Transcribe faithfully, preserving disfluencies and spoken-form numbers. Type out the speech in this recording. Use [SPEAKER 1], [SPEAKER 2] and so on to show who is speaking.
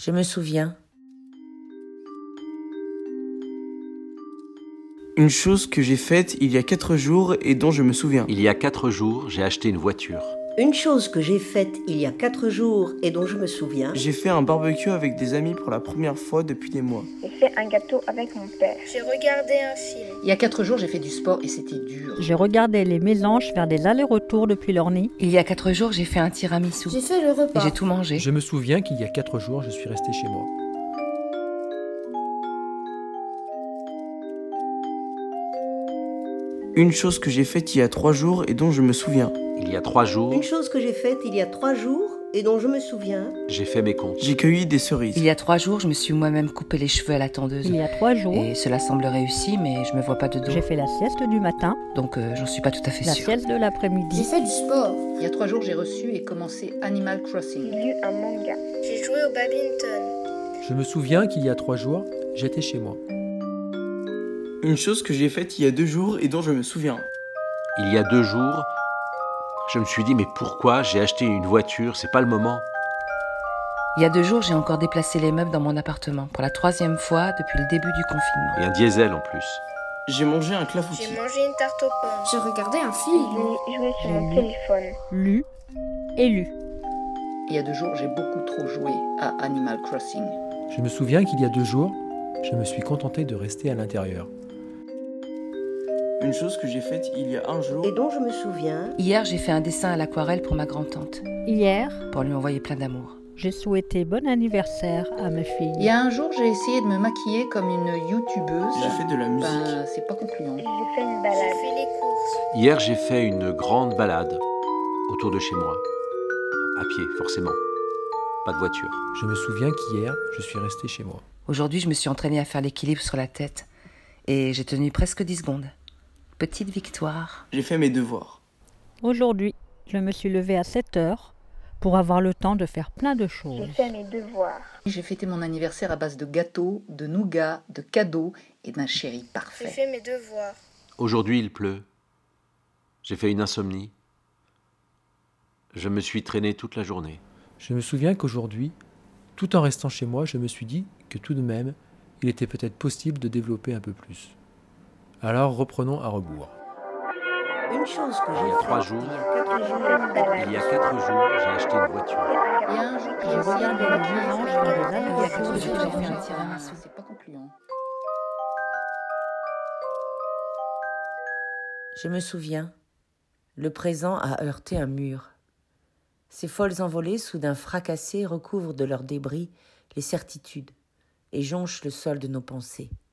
[SPEAKER 1] Je me souviens.
[SPEAKER 2] Une chose que j'ai faite il y a quatre jours et dont je me souviens.
[SPEAKER 3] Il y a quatre jours, j'ai acheté une voiture.
[SPEAKER 4] Une chose que j'ai faite il y a quatre jours et dont je me souviens.
[SPEAKER 2] J'ai fait un barbecue avec des amis pour la première fois depuis des mois.
[SPEAKER 5] J'ai fait un gâteau avec mon père.
[SPEAKER 6] J'ai regardé un film.
[SPEAKER 7] Il y a quatre jours, j'ai fait du sport et c'était dur.
[SPEAKER 8] Je regardais les mésanges faire des allers-retours depuis leur nid.
[SPEAKER 9] Il y a quatre jours, j'ai fait un tiramisu.
[SPEAKER 6] J'ai fait le repas.
[SPEAKER 9] Et j'ai tout mangé.
[SPEAKER 10] Je me souviens qu'il y a quatre jours, je suis resté chez moi.
[SPEAKER 2] Une chose que j'ai faite il y a trois jours et dont je me souviens.
[SPEAKER 3] Il y a trois jours,
[SPEAKER 4] Une chose que j'ai faite il y a trois jours et dont je me souviens.
[SPEAKER 3] j'ai fait mes comptes.
[SPEAKER 2] J'ai cueilli des cerises.
[SPEAKER 9] Il y a trois jours, je me suis moi-même coupé les cheveux à la tondeuse.
[SPEAKER 8] Il y a trois jours,
[SPEAKER 9] Et cela semble réussi, mais je me vois pas de dos.
[SPEAKER 8] j'ai fait la sieste du matin,
[SPEAKER 9] Donc euh, j'en suis pas tout à fait
[SPEAKER 8] la
[SPEAKER 9] sûre.
[SPEAKER 8] sieste de
[SPEAKER 6] J'ai
[SPEAKER 8] l'après-midi.
[SPEAKER 6] fait du sport.
[SPEAKER 7] Il y a trois jours, j'ai reçu et commencé Animal Crossing.
[SPEAKER 5] J'ai lu un manga.
[SPEAKER 6] J'ai joué au badminton.
[SPEAKER 10] Je me souviens qu'il y a trois jours, j'étais chez moi.
[SPEAKER 2] Une chose que j'ai faite il y a deux jours et dont je me souviens.
[SPEAKER 3] Il y a deux jours, je me suis dit, mais pourquoi j'ai acheté une voiture? C'est pas le moment.
[SPEAKER 9] Il y a deux jours, j'ai encore déplacé les meubles dans mon appartement pour la troisième fois depuis le début du confinement.
[SPEAKER 3] Et un diesel en plus.
[SPEAKER 2] J'ai mangé un clafoutis.
[SPEAKER 6] J'ai mangé une tarte aux pommes. J'ai regardé un film.
[SPEAKER 5] J'ai joué sur mon
[SPEAKER 8] J'ai lu.
[SPEAKER 5] téléphone.
[SPEAKER 8] Lu et lu.
[SPEAKER 7] Il y a deux jours, j'ai beaucoup trop joué à Animal Crossing.
[SPEAKER 10] Je me souviens qu'il y a deux jours, je me suis contenté de rester à l'intérieur.
[SPEAKER 2] Une chose que j'ai faite il y a un jour.
[SPEAKER 4] Et dont je me souviens.
[SPEAKER 9] Hier, j'ai fait un dessin à l'aquarelle pour ma grand-tante,
[SPEAKER 8] Hier,
[SPEAKER 9] pour lui envoyer plein d'amour.
[SPEAKER 8] j'ai souhaité bon anniversaire à mes filles.
[SPEAKER 7] Il y a un jour, j'ai essayé de me maquiller comme une youtubeuse.
[SPEAKER 2] J'ai fait de la musique.
[SPEAKER 7] Ben, c'est pas concluant.
[SPEAKER 5] J'ai fait une
[SPEAKER 6] J'ai
[SPEAKER 5] balade.
[SPEAKER 6] fait les courses.
[SPEAKER 3] Hier, j'ai fait une grande balade autour de chez moi. À pied, forcément. Pas de voiture.
[SPEAKER 10] Je me souviens qu'hier, je suis resté chez moi.
[SPEAKER 9] Aujourd'hui, je me suis entraînée à faire l'équilibre sur la tête et j'ai tenu presque dix secondes. Petite victoire.
[SPEAKER 2] J'ai fait mes devoirs.
[SPEAKER 8] Aujourd'hui, je me suis levée à sept heures pour avoir le temps de faire plein de choses.
[SPEAKER 5] J'ai fait mes devoirs.
[SPEAKER 7] J'ai fêté mon anniversaire à base de gâteaux, de nougat, de cadeaux et d'un chéri
[SPEAKER 6] J'ai
[SPEAKER 7] parfait.
[SPEAKER 6] fait mes devoirs.
[SPEAKER 3] Aujourd'hui, il pleut. J'ai fait une insomnie. Je me suis traîné toute la journée.
[SPEAKER 10] Je me souviens qu'aujourd'hui, tout en restant chez moi, je me suis dit que tout de même, il était peut-être possible de développer un peu plus. Alors reprenons à rebours.
[SPEAKER 4] Une chose que
[SPEAKER 3] Il
[SPEAKER 4] j'ai
[SPEAKER 3] y a
[SPEAKER 4] faite
[SPEAKER 3] trois jours.
[SPEAKER 4] il y a quatre jours.
[SPEAKER 3] Il y a quatre jours, j'ai acheté une voiture.
[SPEAKER 7] Il y a un jour,
[SPEAKER 8] J'ai regardé les mésanges faire des
[SPEAKER 7] Il y a
[SPEAKER 8] allers-retours
[SPEAKER 7] quatre jours,
[SPEAKER 8] depuis
[SPEAKER 7] j'ai
[SPEAKER 8] leur
[SPEAKER 7] fait
[SPEAKER 8] nid.
[SPEAKER 7] un tiramisu. C'est pas concluant.
[SPEAKER 1] Je me souviens. Le présent a heurté un mur. Ces folles envolées, soudain fracassées, recouvrent de leurs débris les certitudes et jonchent le sol de nos pensées.